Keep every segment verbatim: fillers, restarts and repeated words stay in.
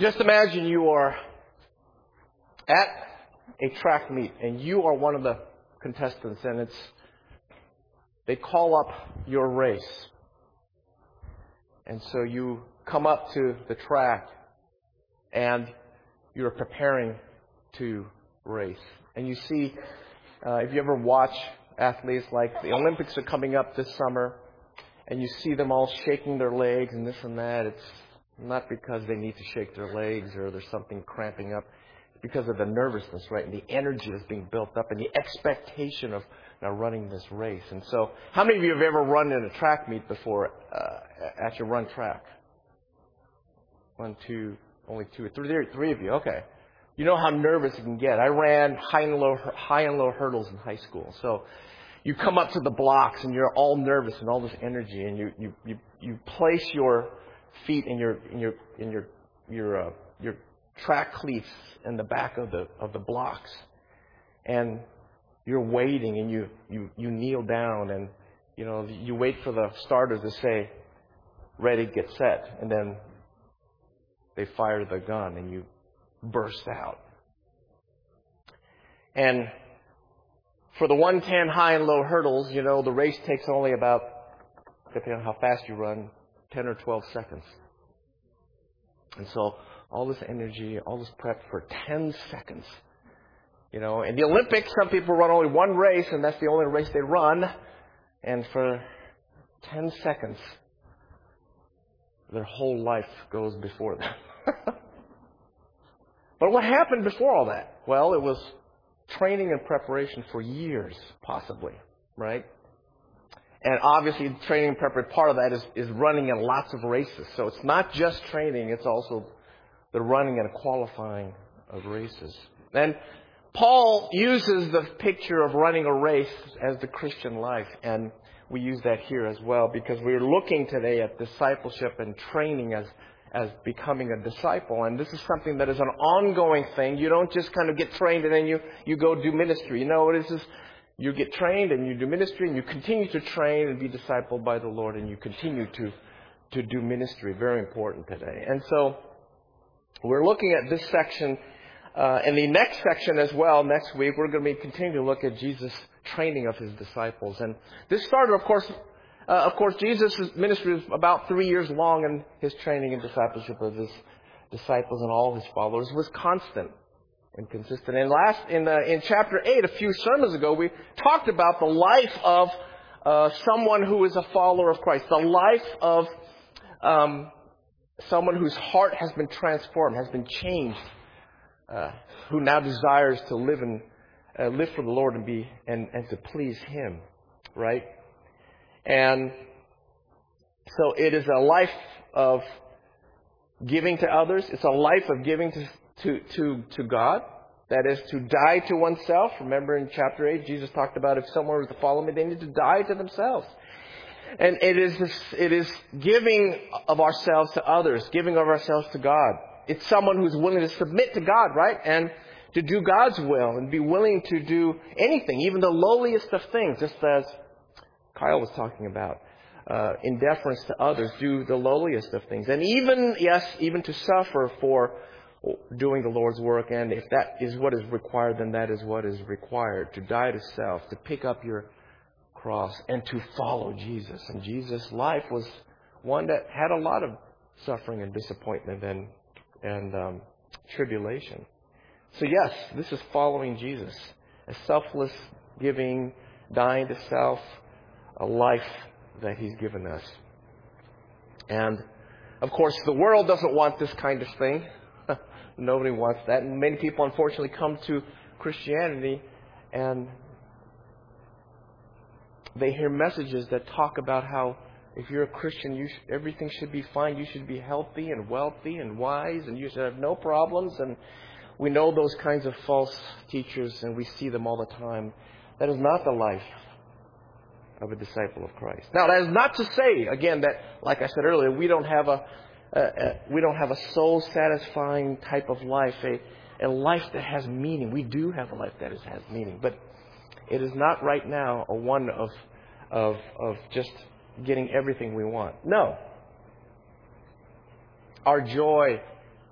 Just imagine you are at a track meet and you are one of the contestants, and it's they call up your race. And so you come up to the track and you're preparing to race. And you see, uh, if you ever watch athletes, like the Olympics are coming up this summer, and you see them all shaking their legs and this and that, it's not because they need to shake their legs or there's something cramping up. It's because of the nervousness, right? And the energy that's being built up and the expectation of now running this race. And so, how many of you have ever run in a track meet before uh, at your run track? One, two, only two, three, three of you. Okay. You know how nervous it can get. I ran high and low, high and low hurdles in high school. So you come up to the blocks and you're all nervous and all this energy, and you you you, you place your feet in your in your in your your uh, your track cleats in the back of the of the blocks, and you're waiting, and you you you kneel down, and you know you wait for the starters to say, "Ready, get set," and then they fire the gun, and you burst out. And for the one ten high and low hurdles, you know, the race takes only about, depending on how fast you run, ten or twelve seconds. And so all this energy, all this prep for ten seconds. You know, in the Olympics, some people run only one race, and that's the only race they run. And for ten seconds, their whole life goes before them. But what happened before all that? Well, it was training and preparation for years, possibly, right? And obviously, training and preparation, part of that is, is running in lots of races. So it's not just training, it's also the running and qualifying of races. And Paul uses the picture of running a race as the Christian life, and we use that here as well, because we're looking today at discipleship and training as as becoming a disciple. And this is something that is an ongoing thing. You don't just kind of get trained and then you, you go do ministry. You know, this is, you get trained and you do ministry, and you continue to train and be discipled by the Lord, and you continue to, to do ministry. Very important today. And so we're looking at this section, uh, and the next section as well. Next week, we're going to be continuing to look at Jesus' training of his disciples. And this started, of course, Uh, of course, Jesus' ministry was about three years long, and his training and discipleship of his disciples and all his followers was constant and consistent. And last, in uh, in chapter eight, a few sermons ago, we talked about the life of uh, someone who is a follower of Christ, the life of um, someone whose heart has been transformed, has been changed, uh, who now desires to live and uh, live for the Lord and be and, and to please Him, right? And so it is a life of giving to others. It's a life of giving to, to, to, to God. That is to die to oneself. Remember in chapter eight, Jesus talked about if someone was to follow me, they need to die to themselves. And it is this, it is giving of ourselves to others, giving of ourselves to God. It's someone who's willing to submit to God, right? And to do God's will and be willing to do anything, even the lowliest of things, just as Kyle was talking about, uh, in deference to others, do the lowliest of things. And even, yes, even to suffer for doing the Lord's work. And if that is what is required, then that is what is required. To die to self, to pick up your cross, and to follow Jesus. And Jesus' life was one that had a lot of suffering and disappointment and, and um, tribulation. So yes, this is following Jesus. A selfless giving, dying to self, a life that He's given us. And, of course, the world doesn't want this kind of thing. Nobody wants that. And many people, unfortunately, come to Christianity and they hear messages that talk about how if you're a Christian, you sh- everything should be fine. You should be healthy and wealthy and wise, and you should have no problems. And we know those kinds of false teachers, and we see them all the time. That is not the life of a disciple of Christ. Now, that is not to say, again, that, like I said earlier, we don't have a, a, a we don't have a soul-satisfying type of life, a, a life that has meaning. We do have a life that is, has meaning, but it is not right now a one of of of just getting everything we want. No. Our joy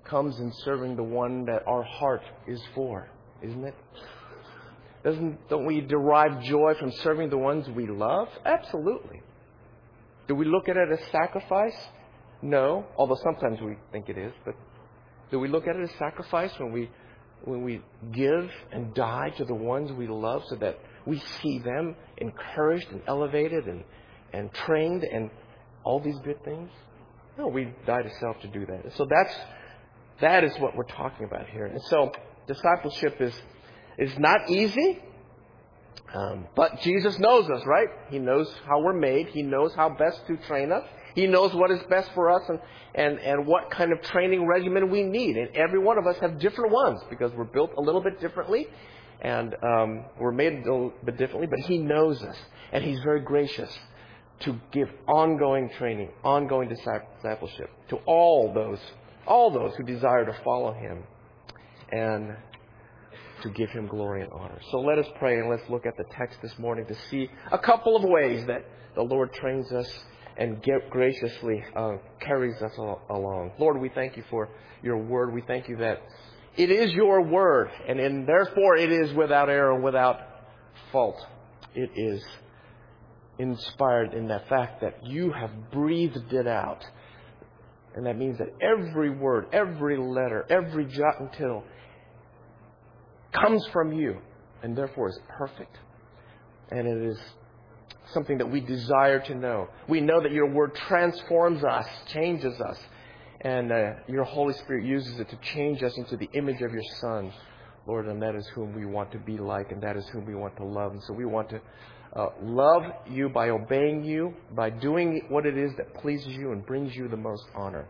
comes in serving the one that our heart is for, isn't it? Doesn't, don't we derive joy from serving the ones we love? Absolutely. Do we look at it as sacrifice? No, although sometimes we think it is. But do we look at it as sacrifice when we when we give and die to the ones we love so that we see them encouraged and elevated and, and trained and all these good things? No, we die to self to do that. So that's that is what we're talking about here. And so discipleship is is not easy. Um, but Jesus knows us, right? He knows how we're made. He knows how best to train us. He knows what is best for us and, and, and what kind of training regimen we need. And every one of us have different ones because we're built a little bit differently and um, we're made a little bit differently. But He knows us and He's very gracious to give ongoing training, ongoing discipleship to all those, all those who desire to follow Him and to give Him glory and honor. So let us pray and let's look at the text this morning to see a couple of ways that the Lord trains us and get graciously uh, carries us al- along. Lord, we thank You for Your word. We thank You that it is Your word, and in, therefore it is without error, without fault. It is inspired in that fact that You have breathed it out. And that means that every word, every letter, every jot and tittle comes from You, and therefore is perfect. And it is something that we desire to know. We know that Your word transforms us, changes us, and uh, Your Holy Spirit uses it to change us into the image of Your Son, Lord, and that is whom we want to be like, and that is whom we want to love. And so we want to uh, love You by obeying You, by doing what it is that pleases You and brings You the most honor.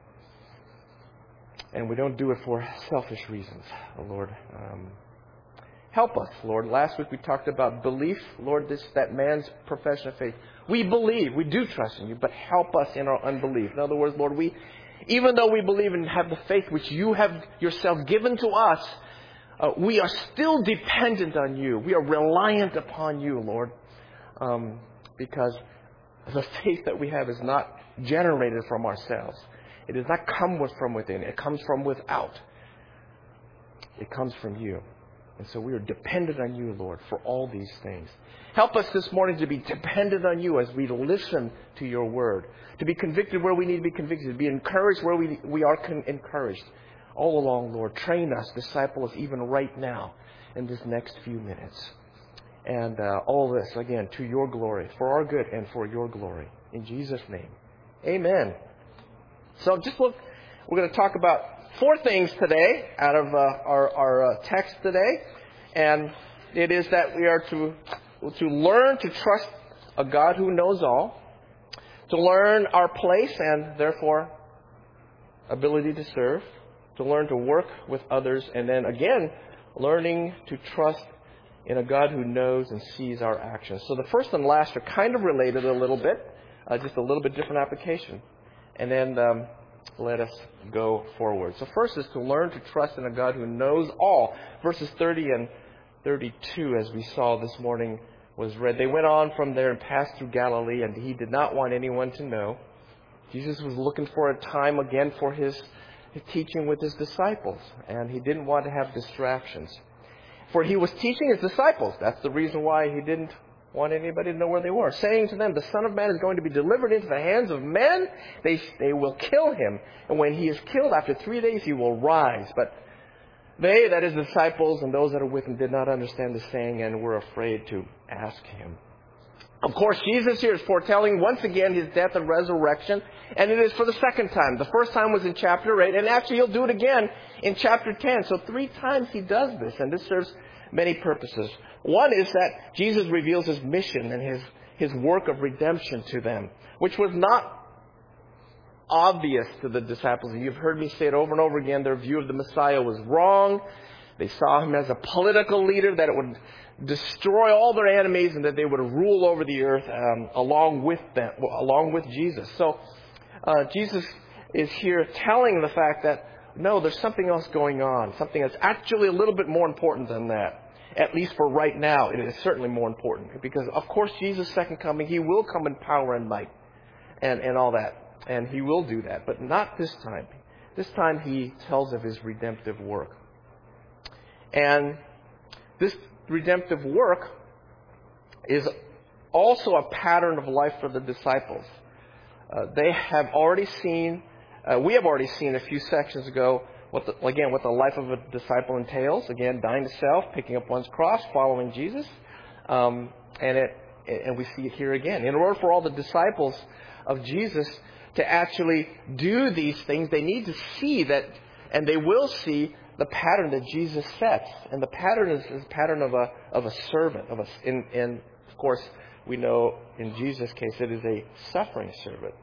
And we don't do it for selfish reasons, oh Lord. Um, help us, Lord. Last week we talked about belief. Lord, this that man's profession of faith. We believe. We do trust in You, but help us in our unbelief. In other words, Lord, we, even though we believe and have the faith which You have Yourself given to us, uh, we are still dependent on You. We are reliant upon You, Lord, um, because the faith that we have is not generated from ourselves. It does not come with, from within. It comes from without. It comes from You. And so we are dependent on You, Lord, for all these things. Help us this morning to be dependent on You as we listen to Your word. To be convicted where we need to be convicted. To be encouraged where we, we are con- encouraged. All along, Lord, train us, disciple us even right now in this next few minutes. And uh, all this, again, to Your glory, for our good and for Your glory. In Jesus' name, amen. So just look, we're going to talk about four things today out of uh, our, our uh, text today. And it is that we are to, to learn to trust a God who knows all, to learn our place and therefore ability to serve, to learn to work with others, and then again, learning to trust in a God who knows and sees our actions. So the first and last are kind of related a little bit, uh, just a little bit different application. And then um, let us go forward. So first is to learn to trust in a God who knows all. Verses thirty and thirty-two, as we saw this morning, was read. They went on from there and passed through Galilee, and He did not want anyone to know. Jesus was looking for a time again for His, his teaching with His disciples, and He didn't want to have distractions. For He was teaching His disciples. That's the reason why He didn't want anybody to know where they were, saying to them, the Son of Man is going to be delivered into the hands of men. They, they will kill Him. And when He is killed, after three days, He will rise. But they, that is, the disciples and those that are with Him, did not understand the saying and were afraid to ask Him. Of course, Jesus here is foretelling once again His death and resurrection. And it is for the second time. The first time was in chapter eight. And actually, He'll do it again in chapter ten. So three times He does this. And this serves many purposes. One is that Jesus reveals His mission and His, His work of redemption to them, which was not obvious to the disciples. And you've heard me say it over and over again. Their view of the Messiah was wrong. They saw Him as a political leader, that it would destroy all their enemies and that they would rule over the earth um, along with them, along with Jesus. So uh, Jesus is here telling the fact that, no, there's something else going on, something that's actually a little bit more important than that. At least for right now, it is certainly more important. Because, of course, Jesus' second coming, He will come in power and might and, and all that. And He will do that. But not this time. This time he tells of his redemptive work. And this redemptive work is also a pattern of life for the disciples. Uh, they have already seen, uh, we have already seen a few sections ago, what the, again, what the life of a disciple entails. Again, dying to self, picking up one's cross, following Jesus. Um, and it, and we see it here again. In order for all the disciples of Jesus to actually do these things, they need to see that, and they will see the pattern that Jesus sets. And the pattern is, is a pattern of a of a servant. Of a, in, in, of course, we know in Jesus' case it is a suffering servant.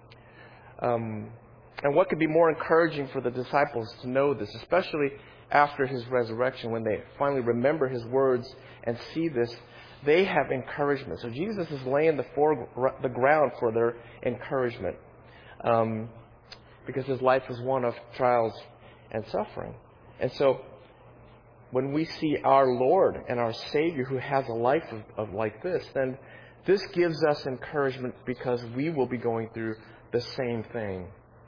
Um, and what could be more encouraging for the disciples to know this, especially after his resurrection, when they finally remember his words and see this, they have encouragement. So Jesus is laying the, for, the ground for their encouragement, um, because his life was one of trials and suffering. And so when we see our Lord and our Savior who has a life of, of like this, then this gives us encouragement because we will be going through the same thing.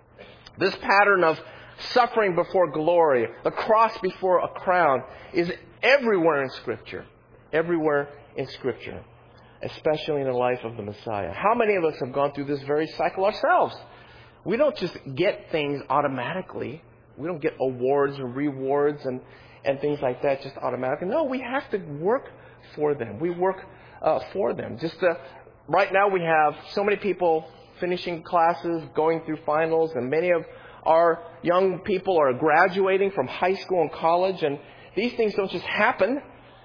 This pattern of suffering before glory, the cross before a crown, is everywhere in Scripture. Everywhere in Scripture, especially in the life of the Messiah. How many of us have gone through this very cycle ourselves? We don't just get things automatically. We don't get awards and rewards and, and things like that just automatically. No, we have to work for them. We work uh, for them. Just uh, right now we have so many people finishing classes, going through finals, and many of our young people are graduating from high school and college, and these things don't just happen.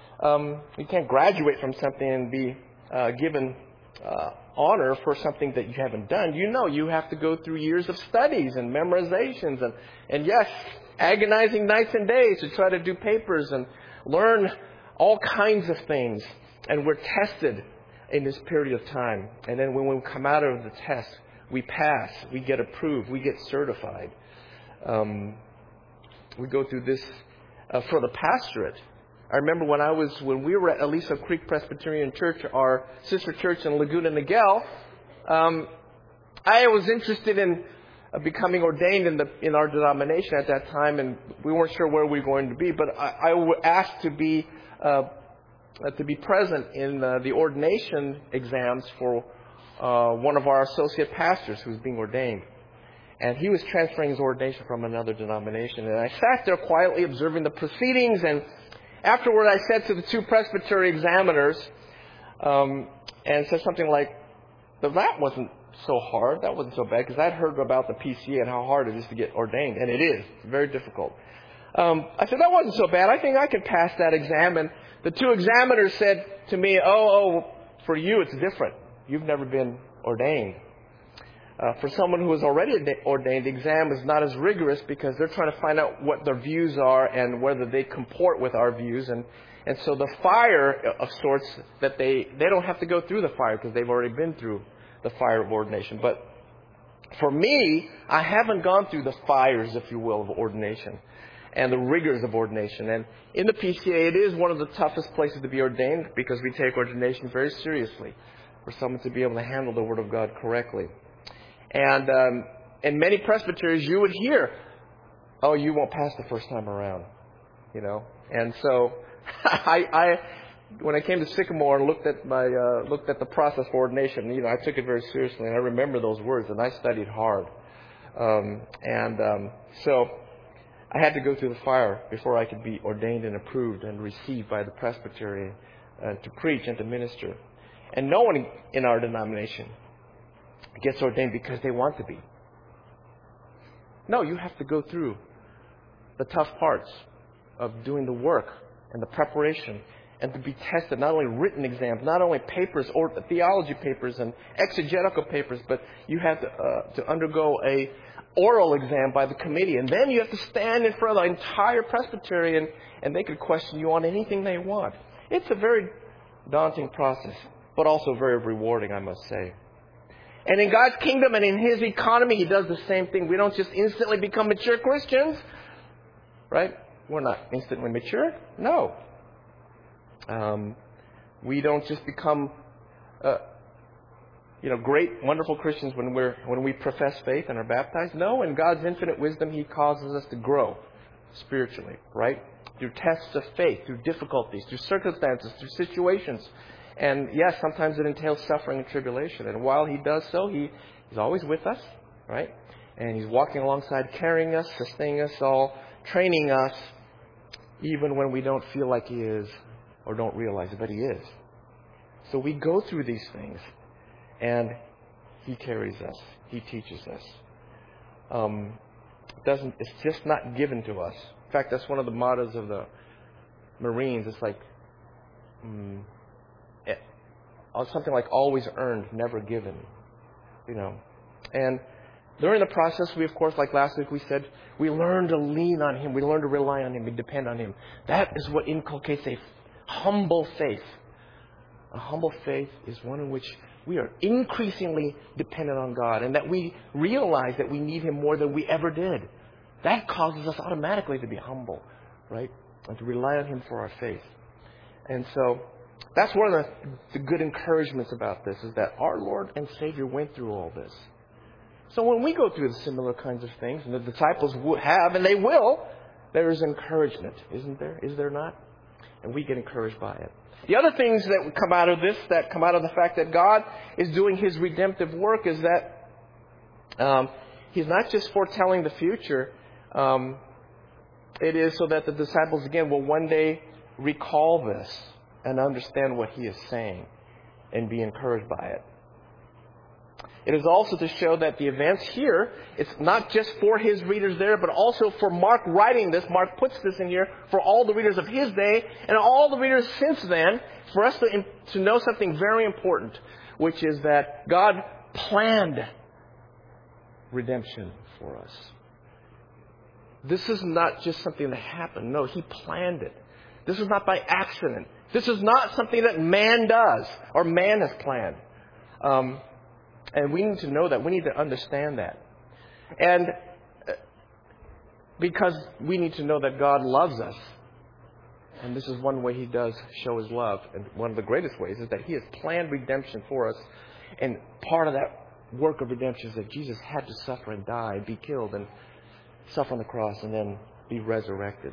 Um, you can't graduate from something and be uh, given uh, honor for something that you haven't done. You know, you have to go through years of studies and memorizations and, and yes, agonizing nights and days to try to do papers and learn all kinds of things. And we're tested in this period of time. And then when we come out of the test, we pass, we get approved, we get certified. Um, we go through this uh, for the pastorate. I remember when I was, when we were at Aliso Creek Presbyterian Church, our sister church in Laguna Niguel, um, I was interested in uh, becoming ordained in the in our denomination at that time, and we weren't sure where we were going to be. But I, I was asked to be uh, to be present in uh, the ordination exams for uh, one of our associate pastors who was being ordained, and he was transferring his ordination from another denomination. And I sat there quietly observing the proceedings, and afterward, I said to the two presbytery examiners, um, and said something like, "But that wasn't so hard. That wasn't so bad," because I'd heard about the P C A and how hard it is to get ordained, and it is. It's very difficult. Um, I said, "That wasn't so bad. I think I could pass that exam." And the two examiners said to me, "Oh, oh, for you it's different. You've never been ordained. Uh, for someone who is already ordained, the exam is not as rigorous because they're trying to find out what their views are and whether they comport with our views. And, and so the fire of sorts that they, they don't have to go through the fire because they've already been through the fire of ordination. But for me, I haven't gone through the fires, if you will, of ordination and the rigors of ordination. And in the P C A, it is one of the toughest places to be ordained because we take ordination very seriously for someone to be able to handle the Word of God correctly. And um, in many presbyteries, you would hear, "Oh, you won't pass the first time around," you know. And so, I, I, when I came to Sycamore and looked at my uh, looked at the process for ordination, you know, I took it very seriously, and I remember those words, and I studied hard. Um, and um, so, I had to go through the fire before I could be ordained and approved and received by the presbytery uh, to preach and to minister. And no one in our denomination gets ordained because they want to be. No, you have to go through the tough parts of doing the work and the preparation and to be tested, not only written exams, not only papers or theology papers and exegetical papers, but you have to, uh, to undergo a oral exam by the committee. And then you have to stand in front of the entire presbytery and, and they could question you on anything they want. It's a very daunting process, but also very rewarding, I must say. And in God's kingdom and in His economy, He does the same thing. We don't just instantly become mature Christians, right? We're not instantly mature. No. Um, we don't just become uh, you know, great, wonderful Christians when we're when we profess faith and are baptized? No, in God's infinite wisdom, He causes us to grow spiritually, right? Through tests of faith, through difficulties, through circumstances, through situations. And yes, sometimes it entails suffering and tribulation. And while He does so, He He's always with us, right? And He's walking alongside, carrying us, sustaining us all, training us, even when we don't feel like He is or don't realize it, but He is. So we go through these things, and He carries us. He teaches us. Um, doesn't it's just not given to us. In fact, that's one of the mottos of the Marines. It's like um, it, something like always earned, never given. You know, and during the process, we, of course, like last week we said, we learn to lean on Him. We learn to rely on Him. We depend on Him. That is what inculcates a humble faith. A humble faith is one in which we are increasingly dependent on God, and that we realize that we need Him more than we ever did. That causes us automatically to be humble, right? And to rely on Him for our faith. And so that's one of the, the good encouragements about this, is that our Lord and Savior went through all this. So when we go through the similar kinds of things, and the disciples would have, and they will, there is encouragement, isn't there? Is there not? And we get encouraged by it. The other things that would come out of this, that come out of the fact that God is doing His redemptive work, is that um, He's not just foretelling the future. Um, it is so that the disciples, again, will one day recall this and understand what He is saying and be encouraged by it. It is also to show that the events here, it's not just for His readers there, but also for Mark writing this. Mark puts this in here for all the readers of his day and all the readers since then, for us to, to know something very important, which is that God planned redemption for us. This is not just something that happened. No, He planned it. This is not by accident. This is not something that man does or man has planned. Um, And we need to know that. We need to understand that. And because we need to know that God loves us. And this is one way He does show His love. And one of the greatest ways is that He has planned redemption for us. And part of that work of redemption is that Jesus had to suffer and die, be killed, and suffer on the cross, and then be resurrected.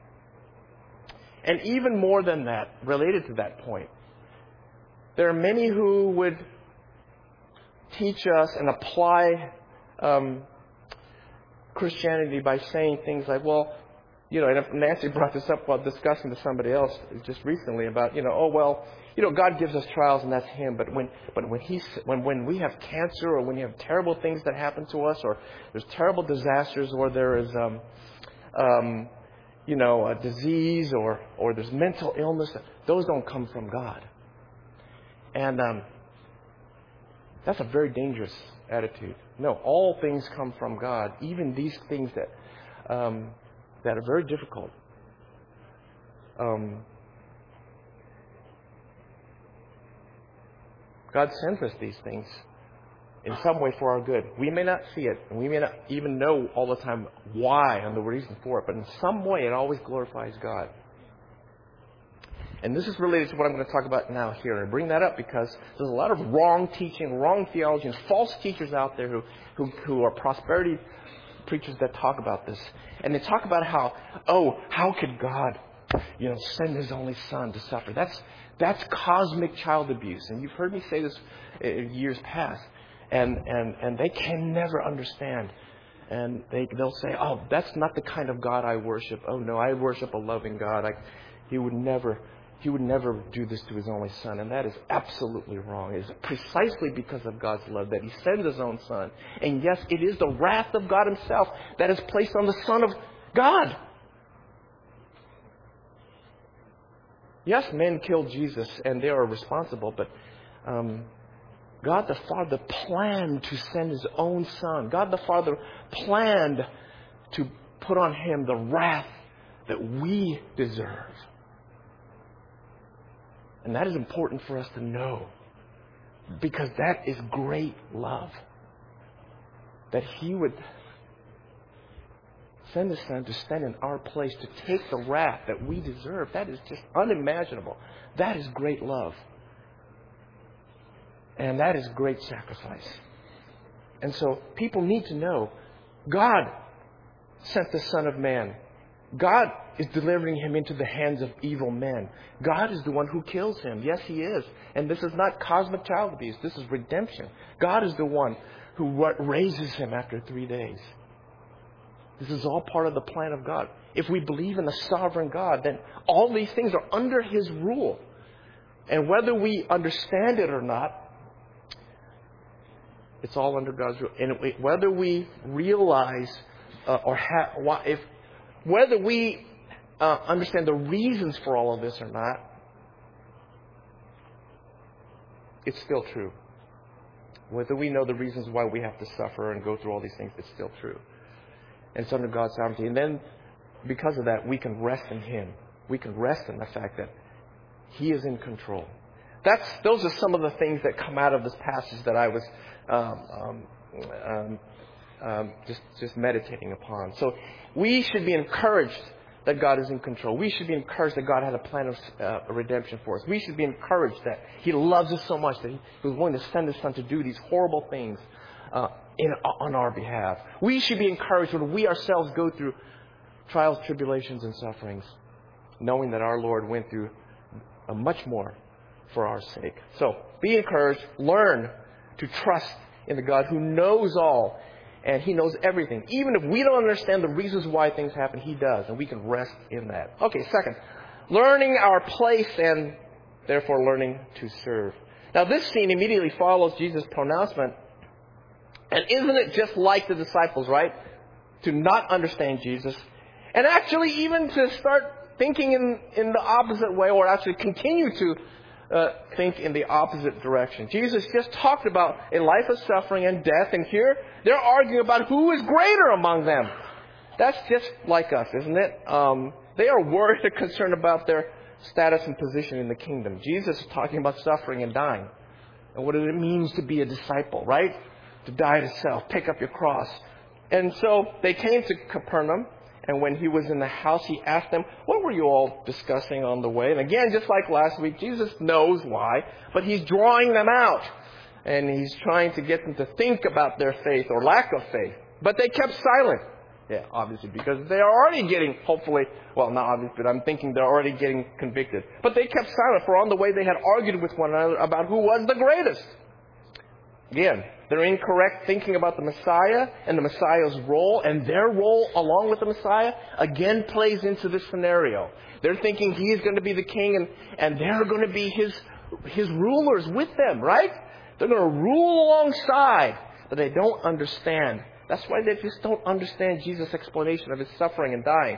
And even more than that, related to that point, there are many who would teach us and apply um, Christianity by saying things like, well, you know, and Nancy brought this up while discussing to somebody else just recently about, you know, oh, well, you know, God gives us trials and that's Him. But when but when He's when, when we have cancer, or when you have terrible things that happen to us, or there's terrible disasters, or there is, um, um, you know, a disease, or, or there's mental illness, those don't come from God. And um that's a very dangerous attitude. No, all things come from God, even these things that um, that are very difficult. Um, God sends us these things in some way for our good. We may not see it, and we may not even know all the time why and the reason for it, but in some way it always glorifies God. And this is related to what I'm going to talk about now here. And I bring that up because there's a lot of wrong teaching, wrong theology, and false teachers out there who, who, who are prosperity preachers that talk about this. And they talk about how, oh, how could God, you know, send His only Son to suffer? That's that's cosmic child abuse. And you've heard me say this in years past. And and, and they can never understand. And they, they'll say, oh, that's not the kind of God I worship. Oh, no, I worship a loving God. I, he would never... He would never do this to His only Son. And that is absolutely wrong. It is precisely because of God's love that He sends His own Son. And yes, it is the wrath of God Himself that is placed on the Son of God. Yes, men killed Jesus and they are responsible. But um, God the Father planned to send His own Son. God the Father planned to put on Him the wrath that we deserve. And that is important for us to know, because that is great love. That He would send His Son to stand in our place, to take the wrath that we deserve. That is just unimaginable. That is great love. And that is great sacrifice. And so people need to know God sent the Son of Man. God is delivering him into the hands of evil men. God is the one who kills him. Yes, he is. And this is not cosmic child abuse. This is redemption. God is the one who raises him after three days. This is all part of the plan of God. If we believe in the sovereign God, then all these things are under his rule. And whether we understand it or not, it's all under God's rule. And whether we realize uh, or have, if whether we uh, understand the reasons for all of this or not, it's still true. Whether we know the reasons why we have to suffer and go through all these things, it's still true. And it's under God's sovereignty. And then, because of that, we can rest in him. We can rest in the fact that he is in control. That's those are some of the things that come out of this passage that I was um, um, um, um, just just meditating upon. So we should be encouraged that God is in control. We should be encouraged that God had a plan of uh, redemption for us. We should be encouraged that he loves us so much that he was willing to send his Son to do these horrible things uh, in on our behalf. We should be encouraged when we ourselves go through trials, tribulations, and sufferings, knowing that our Lord went through uh, much more for our sake. So be encouraged. Learn to trust in the God who knows all. And he knows everything. Even if we don't understand the reasons why things happen, he does. And we can rest in that. Okay, second. Learning our place and therefore learning to serve. Now this scene immediately follows Jesus' pronouncement. And isn't it just like the disciples, right? To not understand Jesus. And actually even to start thinking in, in the opposite way, or actually continue to Uh, think in the opposite direction. Jesus just talked about a life of suffering and death, and here they're arguing about who is greater among them. That's just like us, isn't it? Um, they are worried and concerned about their status and position in the kingdom. Jesus is talking about suffering and dying, and what it means to be a disciple, right? To die to self, pick up your cross. And so they came to Capernaum. And when he was in the house, he asked them, what were you all discussing on the way? And again, just like last week, Jesus knows why, but he's drawing them out. And he's trying to get them to think about their faith or lack of faith. But they kept silent. Yeah, obviously, because they're already getting, hopefully, well, not obviously, but I'm thinking they're already getting convicted. But they kept silent, for on the way they had argued with one another about who was the greatest. Again, they're incorrect thinking about the Messiah and the Messiah's role, and their role along with the Messiah again plays into this scenario. They're thinking he's going to be the king, and, and they're going to be his his rulers with them, right? They're going to rule alongside, but they don't understand. That's why they just don't understand Jesus' explanation of his suffering and dying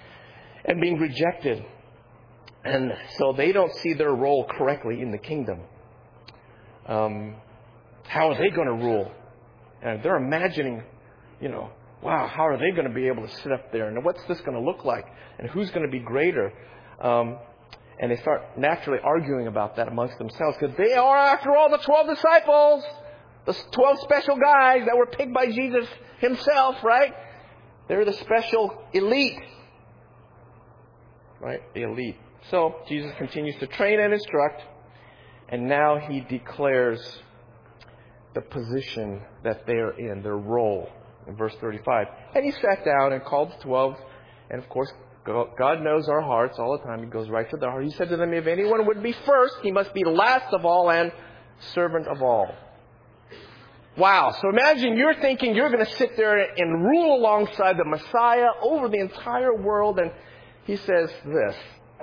and being rejected. And so they don't see their role correctly in the kingdom. Um... How are they going to rule? And they're imagining, you know, wow, how are they going to be able to sit up there? And what's this going to look like? And who's going to be greater? Um, and they start naturally arguing about that amongst themselves. Because they are, after all, the twelve disciples. The twelve special guys that were picked by Jesus himself, right? They're the special elite. Right? The elite. So Jesus continues to train and instruct. And now he declares the position that they are in, their role, in verse thirty-five. And he sat down and called the twelve. And of course, God knows our hearts all the time. He goes right to their heart. He said to them, if anyone would be first, he must be last of all and servant of all. Wow. So imagine you're thinking you're going to sit there and rule alongside the Messiah over the entire world. And he says this.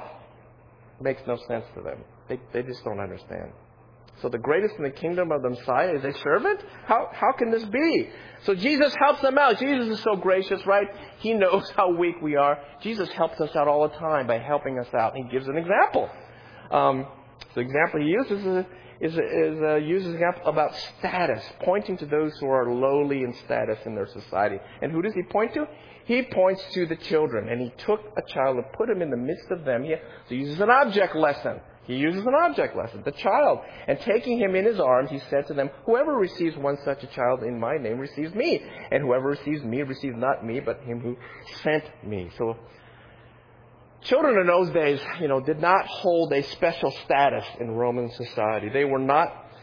Makes no sense to them. They, they just don't understand. So the greatest in the kingdom of the Messiah is a servant? How how can this be? So Jesus helps them out. Jesus is so gracious, right? He knows how weak we are. Jesus helps us out all the time by helping us out. He gives an example. Um, the example he uses is, is, is uh, uses an example about status, pointing to those who are lowly in status in their society. And who does he point to? He points to the children. And he took a child and put him in the midst of them. He, so he uses an object lesson. He uses an object lesson, the child. And taking him in his arms, he said to them, whoever receives one such a child in my name receives me. And whoever receives me receives not me, but him who sent me. So children in those days, you know, did not hold a special status in Roman society. They were not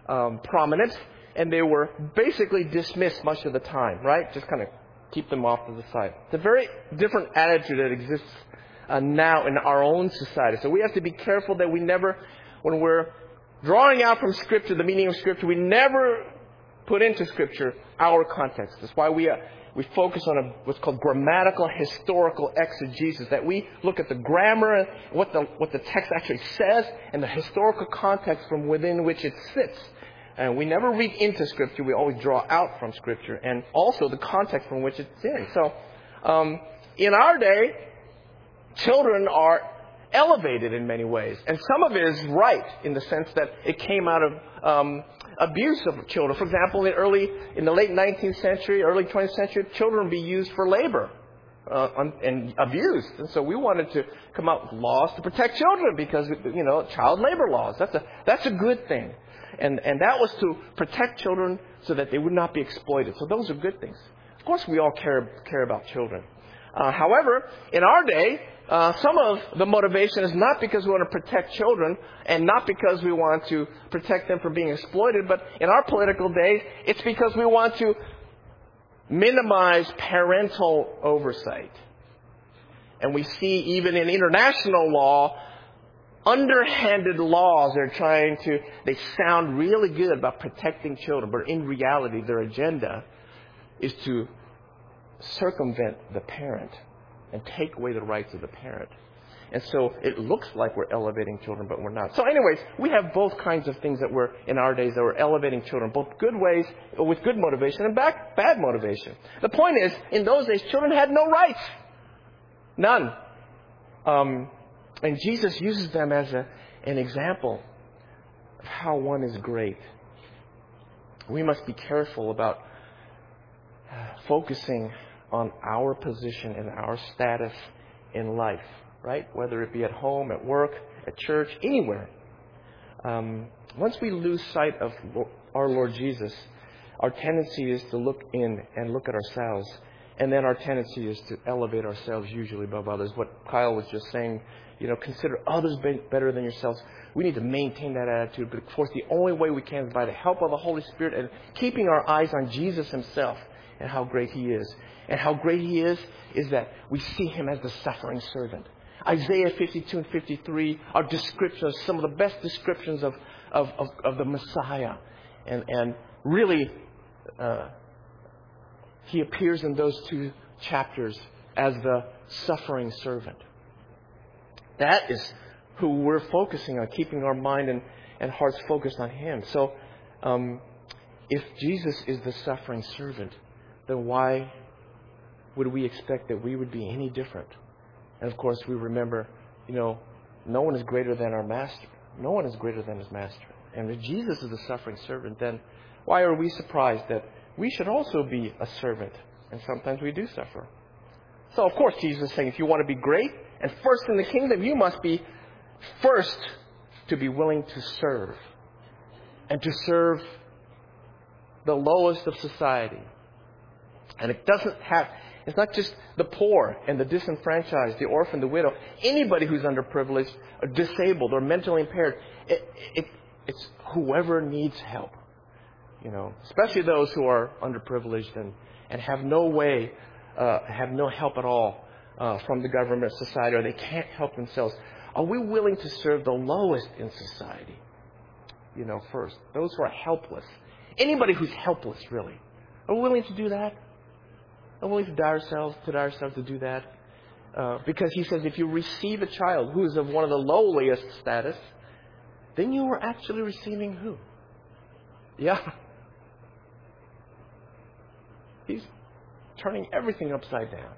um, prominent, and they were basically dismissed much of the time, right? Just kind of keep them off to the side. It's a very different attitude that exists uh, now in our own society. So we have to be careful that we never, when we're drawing out from Scripture, the meaning of Scripture, we never put into Scripture our context. That's why we uh, we focus on a, what's called grammatical historical exegesis, that we look at the grammar and what the what the text actually says and the historical context from within which it sits. And we never read into Scripture. We always draw out from Scripture and also the context from which it's in. So um, in our day, children are elevated in many ways. And some of it is right in the sense that it came out of um, abuse of children. For example, in early, in the late nineteenth century, early twentieth century, children would be used for labor uh, and abused. And so we wanted to come out with laws to protect children because, you know, child labor laws. That's a, that's a good thing. And, and that was to protect children so that they would not be exploited. So those are good things. Of course, we all care, care about children. Uh, however, in our day, Uh, some of the motivation is not because we want to protect children and not because we want to protect them from being exploited, but in our political days, it's because we want to minimize parental oversight. And we see even in international law, underhanded laws are trying to, they sound really good about protecting children, but in reality, their agenda is to circumvent the parent and take away the rights of the parent. And so it looks like we're elevating children, but we're not. So anyways, we have both kinds of things that were in our days that were elevating children, both good ways, with good motivation, and bad, bad motivation. The point is, in those days, children had no rights. None. Um, and Jesus uses them as a, an example of how one is great. We must be careful about focusing on our position and our status in life, right? Whether it be at home, at work, at church, anywhere. Um, once we lose sight of our Lord Jesus, our tendency is to look in and look at ourselves. And then our tendency is to elevate ourselves usually above others. What Kyle was just saying, you know, consider others better than yourselves. We need to maintain that attitude. But of course, the only way we can is by the help of the Holy Spirit and keeping our eyes on Jesus Himself and how great He is. And how great He is, is that we see Him as the suffering servant. Isaiah fifty-two and fifty-three are descriptions, some of the best descriptions of, of, of, of the Messiah. And, and really, uh, He appears in those two chapters as the suffering servant. That is who we're focusing on, keeping our mind and, and hearts focused on Him. So, um, if Jesus is the suffering servant, then why would we expect that we would be any different? And of course, we remember, you know, no one is greater than our master. No one is greater than his master. And if Jesus is the suffering servant, then why are we surprised that we should also be a servant? And sometimes we do suffer. So, of course, Jesus is saying, if you want to be great and first in the kingdom, you must be first to be willing to serve. And to serve the lowest of society. And it doesn't have... It's not just the poor and the disenfranchised, the orphan, the widow. Anybody who's underprivileged, or disabled, or mentally impaired. It, it, it's whoever needs help. You know, especially those who are underprivileged and, and have no way, uh, have no help at all uh, from the government, society, or they can't help themselves. Are we willing to serve the lowest in society? You know, first. Those who are helpless. Anybody who's helpless, really. Are we willing to do that? Are we willing to die ourselves, to die ourselves to do that? Uh, because He says, if you receive a child who is of one of the lowliest status, then you are actually receiving who? Yeah. He's turning everything upside down.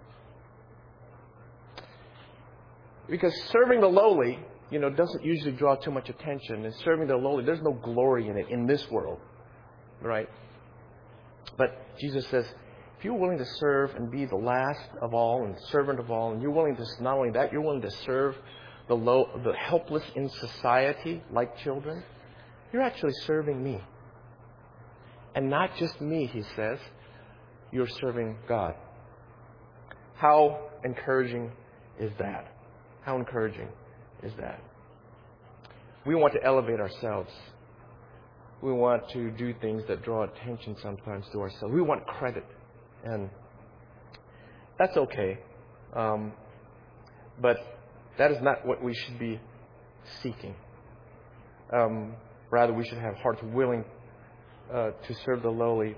Because serving the lowly, you know, doesn't usually draw too much attention. And serving the lowly, there's no glory in it in this world. Right? But Jesus says, if you're willing to serve and be the last of all and servant of all, and you're willing to, not only that, you're willing to serve the low, the helpless in society, like children, you're actually serving me. And not just me, He says, you're serving God. How encouraging is that? How encouraging is that? We want to elevate ourselves. We want to do things that draw attention sometimes to ourselves. We want credit. And that's okay. Um, but that is not what we should be seeking. Um, rather, we should have hearts willing uh, to serve the lowly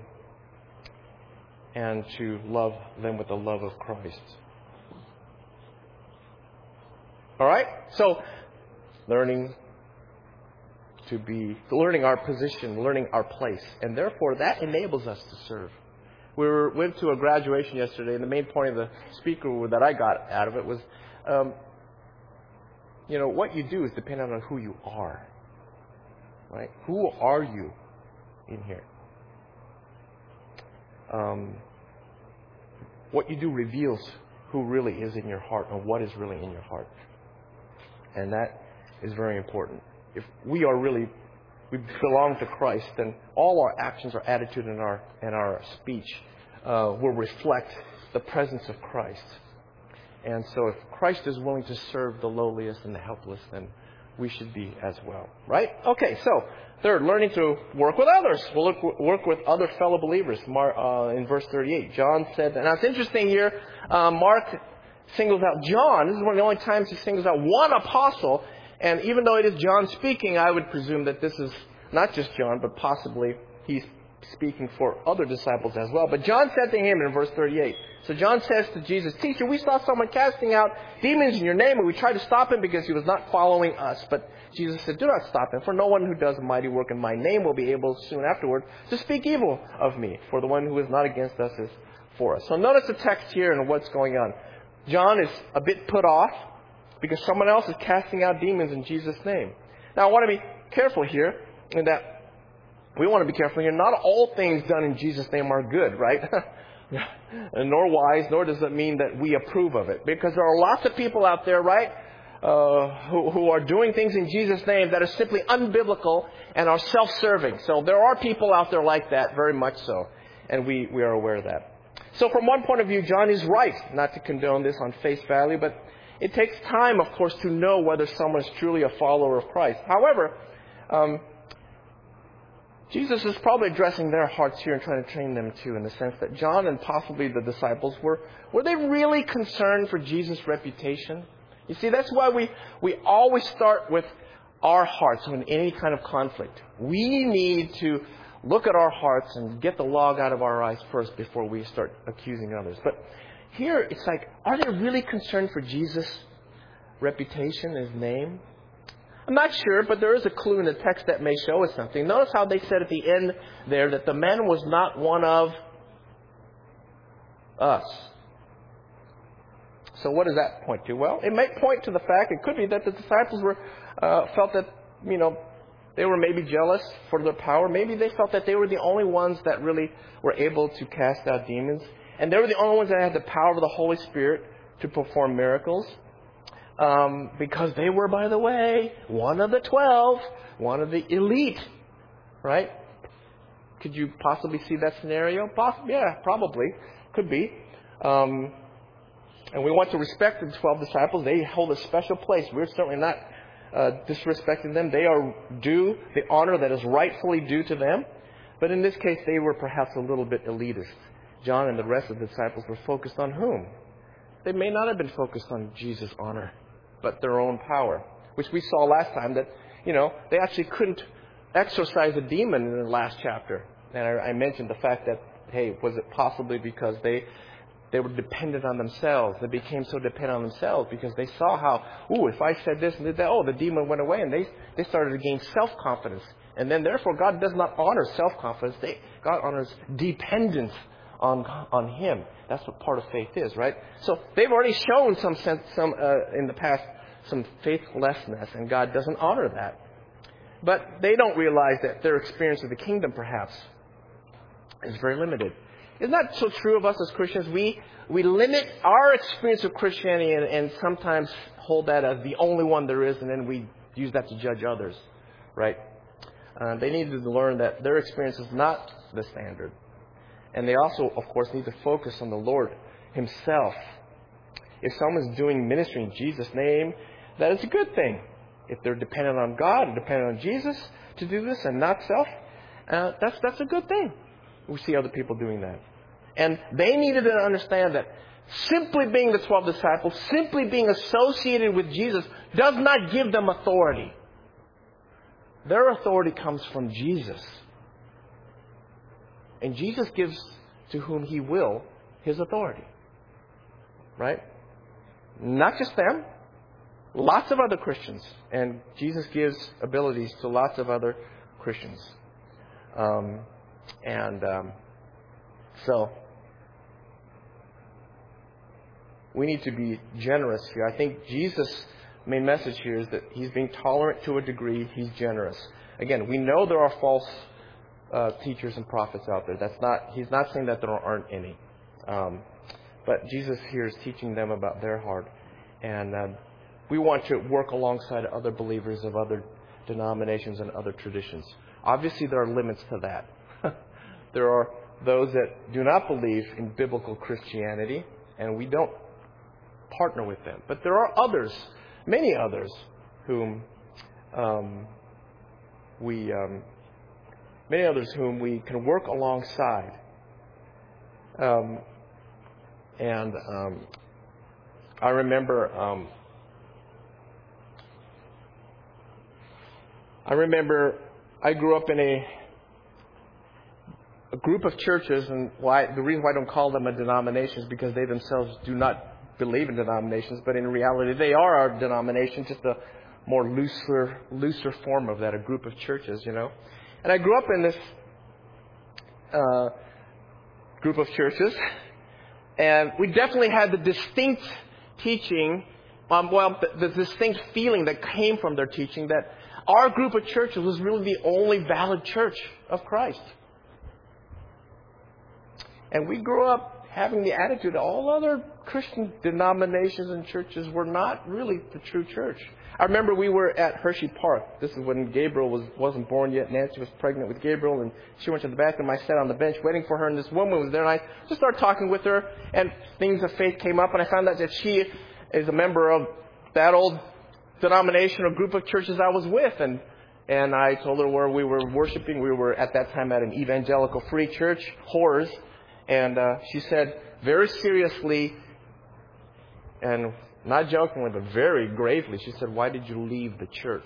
and to love them with the love of Christ. All right? So, learning to be, learning our position, learning our place. And therefore, that enables us to serve. We were, went to a graduation yesterday, and the main point of the speaker that I got out of it was, um, you know, what you do is dependent on who you are. Right? Who are you in here? Um, what you do reveals who really is in your heart and what is really in your heart. And that is very important. If we are really, we belong to Christ, then all our actions, our attitude, and our and our speech uh, will reflect the presence of Christ. And so if Christ is willing to serve the lowliest and the helpless, then we should be as well. Right? Okay, so third, learning to work with others. We'll look, work with other fellow believers. Mar, uh, in verse thirty-eight, John said, and it's interesting here, uh, Mark singles out John. This is one of the only times he singles out one apostle. And even though it is John speaking, I would presume that this is not just John, but possibly he's speaking for other disciples as well. But John said to him in verse thirty-eight, so John says to Jesus, Teacher, we saw someone casting out demons in your name, and we tried to stop him because he was not following us. But Jesus said, do not stop him, for no one who does a mighty work in my name will be able soon afterward to speak evil of me. For the one who is not against us is for us. So notice the text here and what's going on. John is a bit put off because someone else is casting out demons in Jesus' name. Now, I want to be careful here in that we want to be careful here. Not all things done in Jesus' name are good, right? Nor wise, nor does it mean that we approve of it. Because there are lots of people out there, right, uh, who, who are doing things in Jesus' name that are simply unbiblical and are self-serving. So there are people out there like that, very much so. And we, we are aware of that. So from one point of view, John is right not to condone this on face value, but it takes time, of course, to know whether someone is truly a follower of Christ. However, um, Jesus is probably addressing their hearts here and trying to train them too, in the sense that John and possibly the disciples were, were they really concerned for Jesus' reputation? You see, that's why we, we always start with our hearts in any kind of conflict. We need to look at our hearts and get the log out of our eyes first before we start accusing others. But here, it's like, are they really concerned for Jesus' reputation, his name? I'm not sure, but there is a clue in the text that may show us something. Notice how they said at the end there that the man was not one of us. So what does that point to? Well, it may point to the fact, it could be that the disciples were uh, felt that, you know, they were maybe jealous for their power. Maybe they felt that they were the only ones that really were able to cast out demons. And they were the only ones that had the power of the Holy Spirit to perform miracles. Um, because they were, by the way, one of the twelve, one of the elite, right? Could you possibly see that scenario? Possibly, yeah, probably. Could be. Um, and we want to respect the twelve disciples. They hold a special place. We're certainly not uh, disrespecting them. They are due the honor that is rightfully due to them. But in this case, they were perhaps a little bit elitist. John and the rest of the disciples were focused on whom? They may not have been focused on Jesus' honor, but their own power, which we saw last time that, you know, they actually couldn't exorcise a demon in the last chapter. And I, I mentioned the fact that, hey, was it possibly because they they were dependent on themselves? They became so dependent on themselves because they saw how, ooh, if I said this and did that, oh, the demon went away. And they, they started to gain self-confidence. And then, therefore, God does not honor self-confidence. They, God honors dependence on on Him. That's what part of faith is, right? So they've already shown some sense, some uh, in the past, some faithlessness, and God doesn't honor that. But they don't realize that their experience of the kingdom, perhaps, is very limited. Isn't that so true of us as Christians? We we limit our experience of Christianity and, and sometimes hold that as the only one there is, and then we use that to judge others, right? Uh, they need to learn that their experience is not the standard. And they also, of course, need to focus on the Lord Himself. If someone's doing ministry in Jesus' name, that is a good thing. If they're dependent on God and dependent on Jesus to do this and not self, Uh, that's, that's a good thing. We see other people doing that. And they needed to understand that simply being the twelve disciples, simply being associated with Jesus, does not give them authority. Their authority comes from Jesus. And Jesus gives to whom He will His authority. Right? Not just them. Lots of other Christians. And Jesus gives abilities to lots of other Christians. Um, and um, so, we need to be generous here. I think Jesus' main message here is that He's being tolerant to a degree. He's generous. Again, we know there are false uh, teachers and prophets out there. That's not. He's not saying that there aren't any. Um, but Jesus here is teaching them about their heart. And uh, we want to work alongside other believers of other denominations and other traditions. Obviously, there are limits to that. There are those that do not believe in biblical Christianity, and we don't partner with them. But there are others, many others, whom um, we, um, many others whom we can work alongside. Um, and um, I remember, um, I remember, I grew up in a, a group of churches, and why the reason why I don't call them a denomination is because they themselves do not believe in denominations, but in reality they are our denomination, just a more looser, looser form of that, a group of churches, you know. And I grew up in this uh, group of churches, and we definitely had the distinct teaching, um, well, the, the distinct feeling that came from their teaching that our group of churches was really the only valid church of Christ. And we grew up having the attitude that all other Christian denominations and churches were not really the true church. I remember we were at Hershey Park. This is when Gabriel was, wasn't born yet. Nancy was pregnant with Gabriel, and she went to the bathroom. I sat on the bench waiting for her, and this woman was there, and I just started talking with her, and things of faith came up, and I found out that she is a member of that old denomination or group of churches I was with, and and I told her where we were worshiping. We were at that time at an evangelical free church, Horrors, and uh, she said very seriously, and not jokingly, but very gravely, she said, "Why did you leave the church?"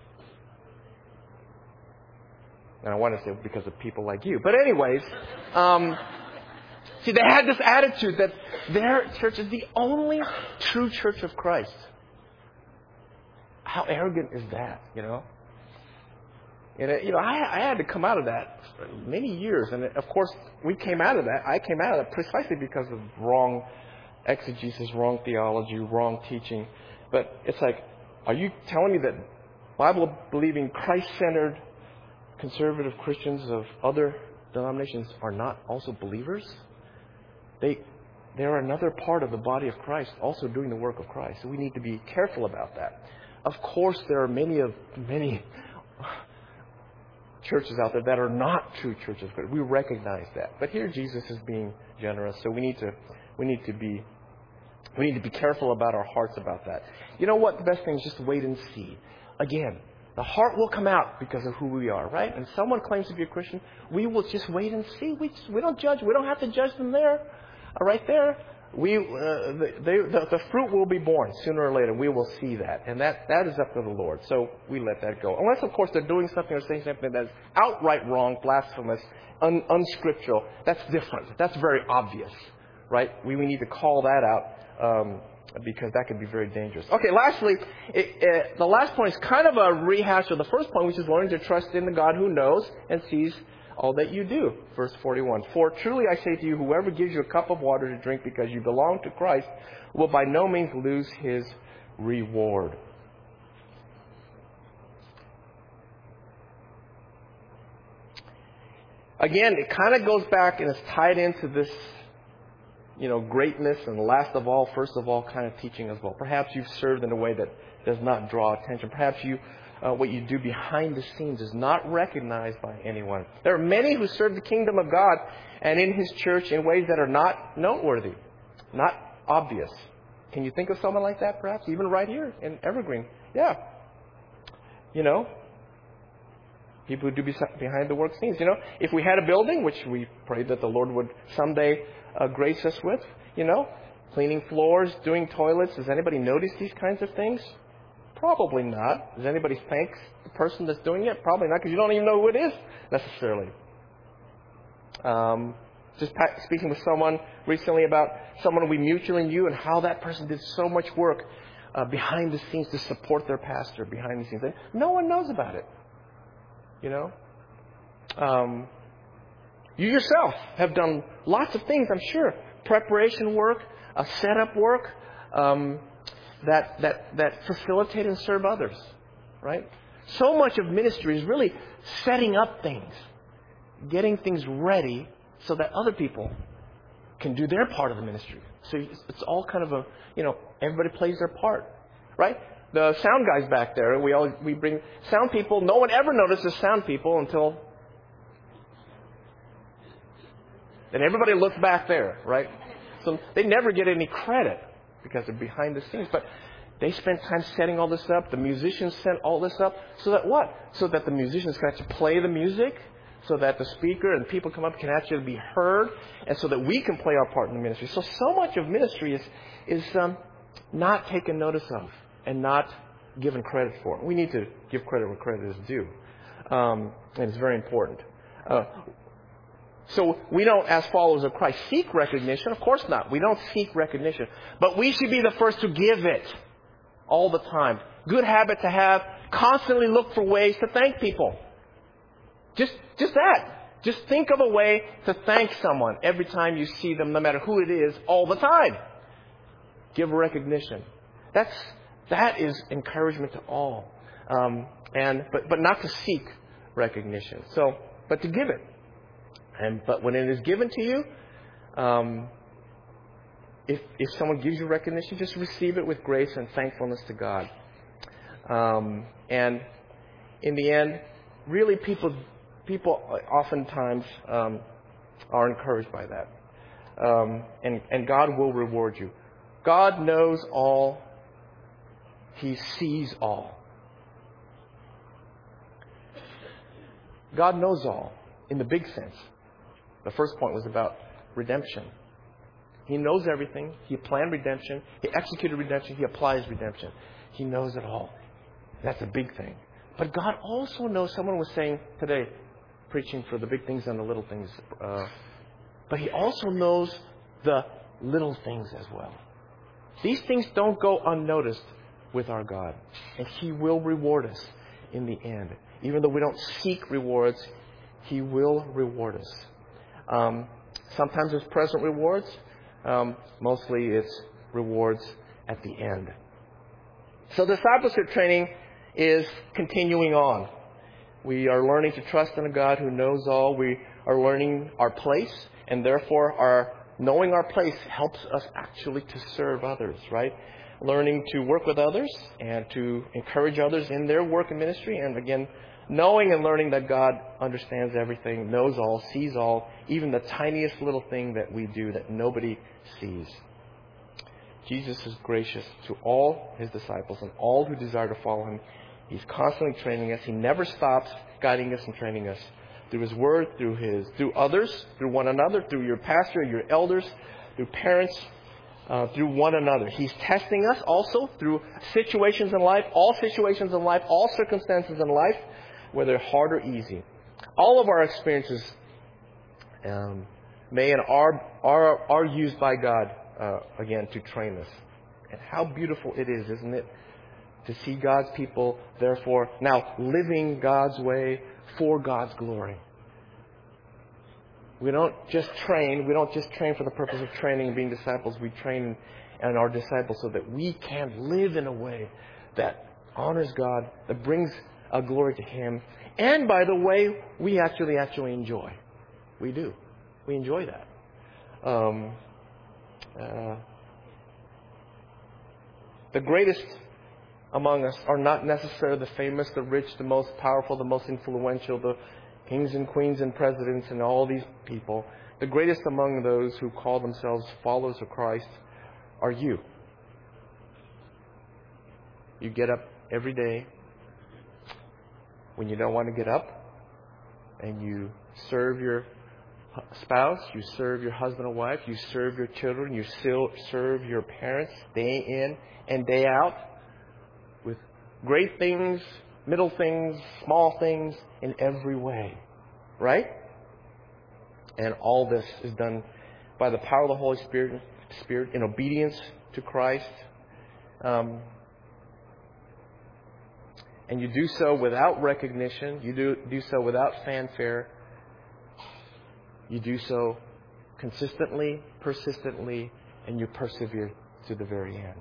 And I want to say, because of people like you. But anyways, um, see, they had this attitude that their church is the only true church of Christ. How arrogant is that, you know? And, you know, I, I had to come out of that for many years. And, of course, we came out of that. I came out of that precisely because of wrong exegesis, wrong theology, wrong teaching. But it's like, are you telling me that Bible-believing, Christ-centered, conservative Christians of other denominations are not also believers? They, they are another part of the body of Christ, also doing the work of Christ. So we need to be careful about that. Of course, there are many of many churches out there that are not true churches. We recognize that. But here Jesus is being generous, so we need to we need to be we need to be careful about our hearts about that. You know what? The best thing is just wait and see. Again, the heart will come out because of who we are, right? And someone claims to be a Christian, we will just wait and see. We just, we don't judge. We don't have to judge them there, right there. We, uh, the, they, the, the fruit will be born sooner or later. We will see that. And that, that is up to the Lord. So we let that go. Unless, of course, they're doing something or saying something that's outright wrong, blasphemous, un, unscriptural. That's different. That's very obvious, right? We, we need to call that out um, because that could be very dangerous. Okay, lastly, it, it, the last point is kind of a rehash of the first point, which is learning to trust in the God who knows and sees all that you do. Verse forty-one. For truly I say to you, whoever gives you a cup of water to drink because you belong to Christ will by no means lose his reward. Again, it kind of goes back and is tied into this, you know, greatness and last of all, first of all kind of teaching as well. Perhaps you've served in a way that does not draw attention. Perhaps you Uh, what you do behind the scenes is not recognized by anyone. There are many who serve the kingdom of God and in His church in ways that are not noteworthy, not obvious. Can you think of someone like that, perhaps? Even right here in Evergreen. Yeah. You know, People who do behind the work scenes. You know, if we had a building, which we pray that the Lord would someday uh, grace us with, you know, cleaning floors, doing toilets. Does anybody notice these kinds of things? Probably not. Does anybody thank the person that's doing it? Probably not, because you don't even know who it is necessarily. Um, just speaking with someone recently about someone we mutually knew and how that person did so much work uh, behind the scenes to support their pastor behind the scenes. No one knows about it. You know, um, you yourself have done lots of things, I'm sure. Preparation work, uh, setup work, um, that that that facilitate and serve others, right? So much of ministry is really setting up things, getting things ready so that other people can do their part of the ministry. So it's all kind of a, you know, everybody plays their part, right? The sound guys back there, we all we bring sound people. No one ever notices sound people until then. Everybody looks back there, right? So they never get any credit because they're behind the scenes. But they spend time setting all this up. The musicians set all this up so that what? So that the musicians can actually play the music, so that the speaker and people come up can actually be heard, and so that we can play our part in the ministry. So so much of ministry is is um, not taken notice of and not given credit for. We need to give credit where credit is due. Um, and it's very important. Uh, so we don't, as followers of Christ, seek recognition. Of course not. We don't seek recognition. But we should be the first to give it all the time. Good habit to have. Constantly look for ways to thank people. Just, just that. Just think of a way to thank someone every time you see them, no matter who it is, all the time. Give recognition. That's That is encouragement to all, um, and but but not to seek recognition. So, but to give it, and but when it is given to you, um, if if someone gives you recognition, just receive it with grace and thankfulness to God. Um, and in the end, really, people people oftentimes um, are encouraged by that, um, and and God will reward you. God knows all. He sees all. God knows all in the big sense. The first point was about redemption. He knows everything. He planned redemption. He executed redemption. He applies redemption. He knows it all. That's a big thing. But God also knows, someone was saying today, preaching for the big things and the little things, uh, but He also knows the little things as well. These things don't go unnoticed with our God. And He will reward us in the end. Even though we don't seek rewards, He will reward us. Um, sometimes it's present rewards. Um, mostly it's rewards at the end. So discipleship training is continuing on. We are learning to trust in a God who knows all. We are learning our place, and therefore our knowing our place helps us actually to serve others, right? Learning to work with others and to encourage others in their work and ministry. And again, knowing and learning that God understands everything, knows all, sees all, even the tiniest little thing that we do that nobody sees. Jesus is gracious to all His disciples and all who desire to follow Him. He's constantly training us. He never stops guiding us and training us through His Word, through His, through others, through one another, through your pastor, your elders, through parents, Uh, through one another. He's testing us also through situations in life, all situations in life, all circumstances in life, whether hard or easy. All of our experiences um, may and are, are, are used by God, uh, again, to train us. And how beautiful it is, isn't it? To see God's people, therefore, now living God's way for God's glory. We don't just train. We don't just train for the purpose of training and being disciples. We train and are disciples so that we can live in a way that honors God, that brings a glory to Him. And by the way, we actually actually enjoy. We do. We enjoy that. Um, uh, the greatest among us are not necessarily the famous, the rich, the most powerful, the most influential, the kings and queens and presidents and all these people. The greatest among those who call themselves followers of Christ are you. You get up every day when you don't want to get up. and you serve your spouse, you serve your husband or wife, you serve your children, you still serve your parents day in and day out with great things, middle things, small things in every way. Right? And all this is done by the power of the Holy Spirit, Spirit in obedience to Christ. Um, and you do so without recognition. You do, do so without fanfare. You do so consistently, persistently, and you persevere to the very end.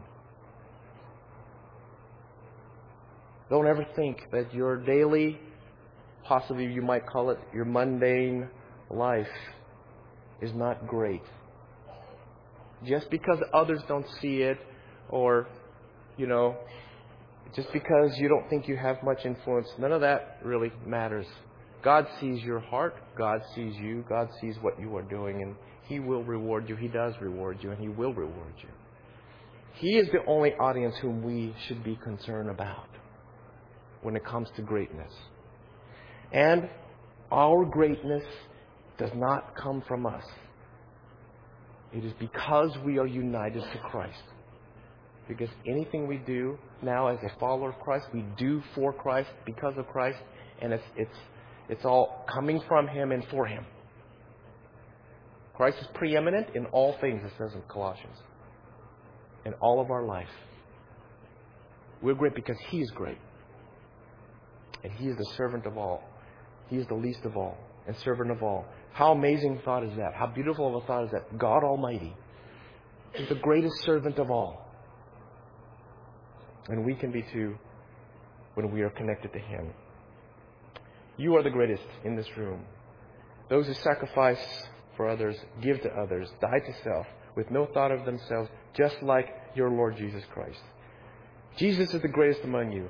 Don't ever think that your daily, possibly you might call it your mundane life, is not great. Just because others don't see it, or, you know, just because you don't think you have much influence, none of that really matters. God sees your heart. God sees you. God sees what you are doing, and He will reward you. He does reward you, and He will reward you. He is the only audience whom we should be concerned about when it comes to greatness. And our greatness does not come from us. It is because we are united to Christ. Because anything we do now as a follower of Christ, we do for Christ, because of Christ, and it's it's it's all coming from Him and for Him. Christ is preeminent in all things, it says in Colossians. In all of our life. We're great because He is great. And He is the servant of all. He is the least of all and servant of all. How amazing thought is that? How beautiful of a thought is that? God Almighty is the greatest servant of all. And we can be too when we are connected to Him. You are the greatest in this room. Those who sacrifice for others, give to others, die to self, with no thought of themselves, just like your Lord Jesus Christ. Jesus is the greatest among you.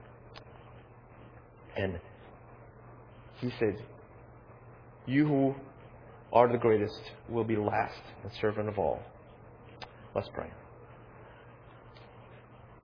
And He said, you who are the greatest will be last and servant of all. Let's pray.